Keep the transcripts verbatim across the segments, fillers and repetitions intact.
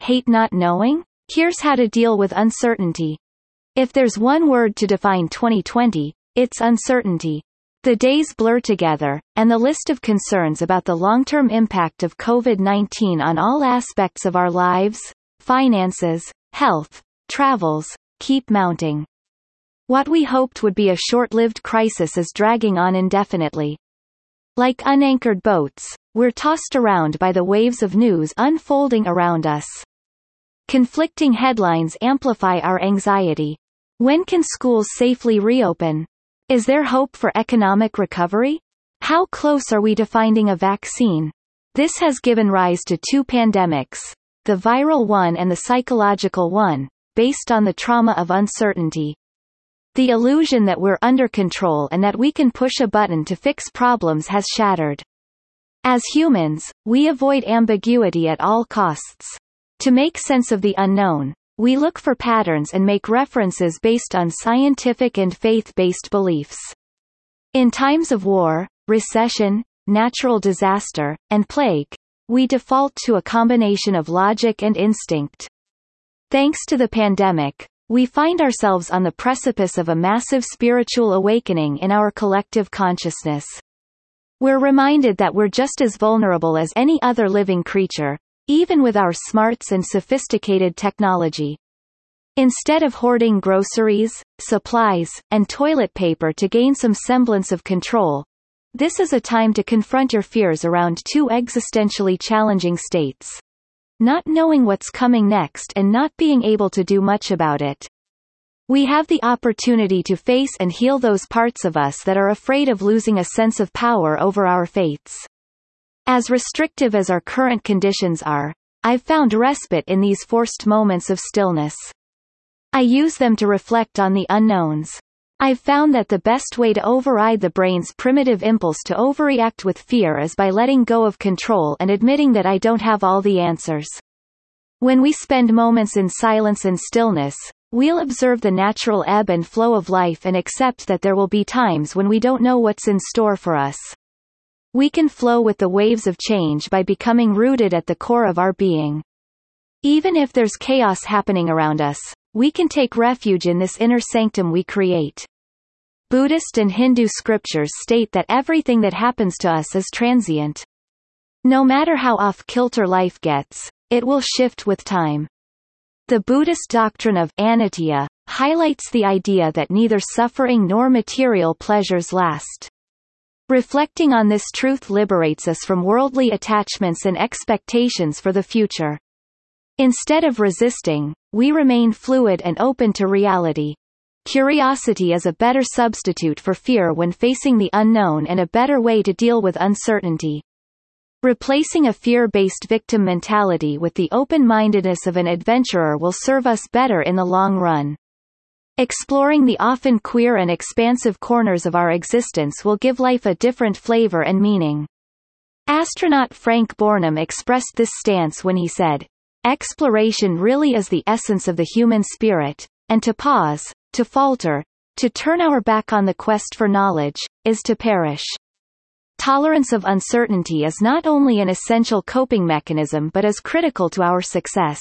Hate not knowing? Here's how to deal with uncertainty. If there's one word to define twenty twenty, it's uncertainty. The days blur together, and the list of concerns about the long-term impact of COVID nineteen on all aspects of our lives, finances, health, travels, keep mounting. What we hoped would be a short-lived crisis is dragging on indefinitely. Like unanchored boats, we're tossed around by the waves of news unfolding around us. Conflicting headlines amplify our anxiety. When can schools safely reopen? Is there hope for economic recovery? How close are we to finding a vaccine? This has given rise to two pandemics, the viral one and the psychological one, based on the trauma of uncertainty. The illusion that we're under control and that we can push a button to fix problems has shattered. As humans, we avoid ambiguity at all costs. To make sense of the unknown, we look for patterns and make references based on scientific and faith-based beliefs. In times of war, recession, natural disaster, and plague, we default to a combination of logic and instinct. Thanks to the pandemic, we find ourselves on the precipice of a massive spiritual awakening in our collective consciousness. We're reminded that we're just as vulnerable as any other living creature, even with our smarts and sophisticated technology. Instead of hoarding groceries, supplies, and toilet paper to gain some semblance of control, this is a time to confront your fears around two existentially challenging states: not knowing what's coming next and not being able to do much about it. We have the opportunity to face and heal those parts of us that are afraid of losing a sense of power over our fates. As restrictive as our current conditions are, I've found respite in these forced moments of stillness. I use them to reflect on the unknowns. I've found that the best way to override the brain's primitive impulse to overreact with fear is by letting go of control and admitting that I don't have all the answers. When we spend moments in silence and stillness, we'll observe the natural ebb and flow of life and accept that there will be times when we don't know what's in store for us. We can flow with the waves of change by becoming rooted at the core of our being. Even if there's chaos happening around us, we can take refuge in this inner sanctum we create. Buddhist and Hindu scriptures state that everything that happens to us is transient. No matter how off-kilter life gets, it will shift with time. The Buddhist doctrine of anicca highlights the idea that neither suffering nor material pleasures last. Reflecting on this truth liberates us from worldly attachments and expectations for the future. Instead of resisting, we remain fluid and open to reality. Curiosity is a better substitute for fear when facing the unknown and a better way to deal with uncertainty. Replacing a fear-based victim mentality with the open-mindedness of an adventurer will serve us better in the long run. Exploring the often queer and expansive corners of our existence will give life a different flavor and meaning. Astronaut Frank Bornum expressed this stance when he said, "Exploration really is the essence of the human spirit, and to pause, to falter, to turn our back on the quest for knowledge, is to perish." Tolerance of uncertainty is not only an essential coping mechanism but is critical to our success.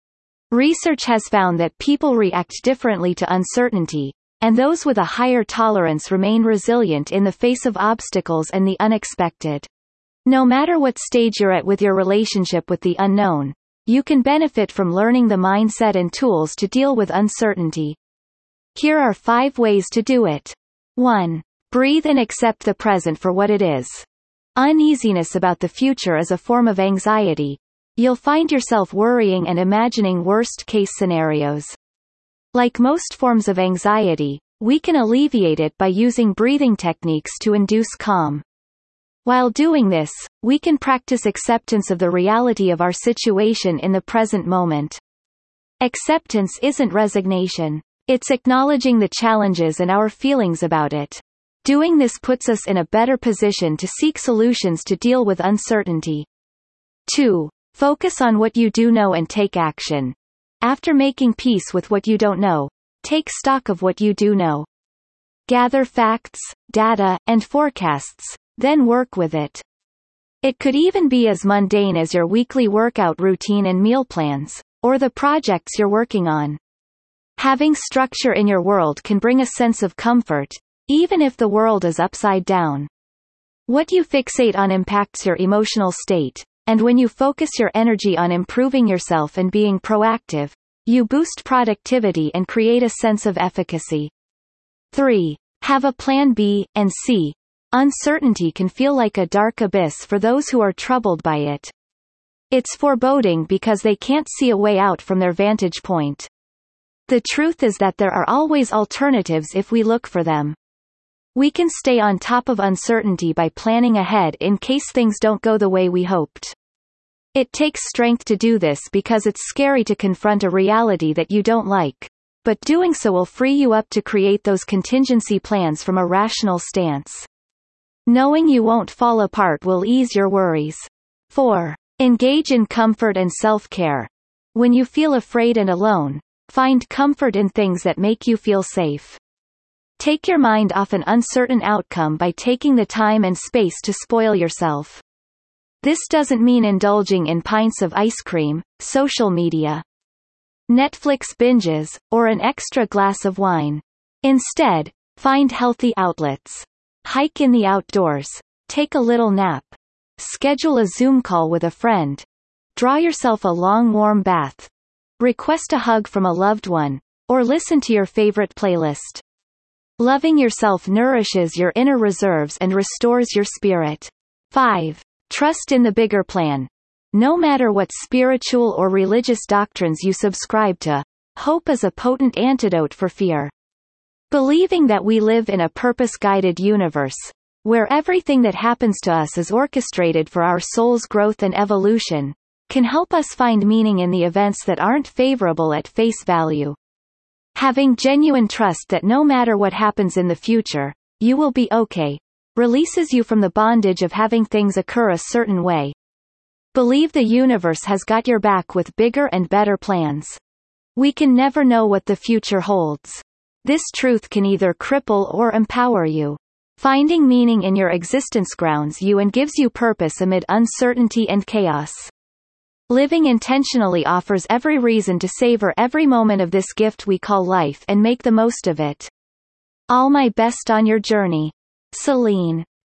Research has found that people react differently to uncertainty, and those with a higher tolerance remain resilient in the face of obstacles and the unexpected. No matter what stage you're at with your relationship with the unknown, you can benefit from learning the mindset and tools to deal with uncertainty. Here are five ways to do it. one. Breathe and accept the present for what it is. Uneasiness about the future is a form of anxiety. You'll find yourself worrying and imagining worst-case scenarios. Like most forms of anxiety, we can alleviate it by using breathing techniques to induce calm. While doing this, we can practice acceptance of the reality of our situation in the present moment. Acceptance isn't resignation. It's acknowledging the challenges and our feelings about it. Doing this puts us in a better position to seek solutions to deal with uncertainty. two. Focus on what you do know and take action. After making peace with what you don't know, take stock of what you do know. Gather facts, data, and forecasts, then work with it. It could even be as mundane as your weekly workout routine and meal plans. or the projects you're working on. Having structure in your world can bring a sense of comfort, even if the world is upside down. What you fixate on impacts your emotional state, and when you focus your energy on improving yourself and being proactive, you boost productivity and create a sense of efficacy. three. Have a plan B and C. Uncertainty can feel like a dark abyss for those who are troubled by it. It's foreboding because they can't see a way out from their vantage point. The truth is that there are always alternatives if we look for them. We can stay on top of uncertainty by planning ahead in case things don't go the way we hoped. It takes strength to do this because it's scary to confront a reality that you don't like, but doing so will free you up to create those contingency plans from a rational stance. Knowing you won't fall apart will ease your worries. four. Engage in comfort and self-care. When you feel afraid and alone, find comfort in things that make you feel safe. Take your mind off an uncertain outcome by taking the time and space to spoil yourself. This doesn't mean indulging in pints of ice cream, social media, Netflix binges, or an extra glass of wine. Instead, find healthy outlets. Hike in the outdoors. Take a little nap. Schedule a Zoom call with a friend. Draw yourself a long warm bath. Request a hug from a loved one, or listen to your favorite playlist. Loving yourself nourishes your inner reserves and restores your spirit. five. Trust in the bigger plan. No matter what spiritual or religious doctrines you subscribe to, hope is a potent antidote for fear. Believing that we live in a purpose-guided universe, where everything that happens to us is orchestrated for our soul's growth and evolution, can help us find meaning in the events that aren't favorable at face value. Having genuine trust that no matter what happens in the future, you will be okay, releases you from the bondage of having things occur a certain way. Believe the universe has got your back with bigger and better plans. We can never know what the future holds. This truth can either cripple or empower you. Finding meaning in your existence grounds you and gives you purpose amid uncertainty and chaos. Living intentionally offers every reason to savor every moment of this gift we call life and make the most of it. All my best on your journey. Celine.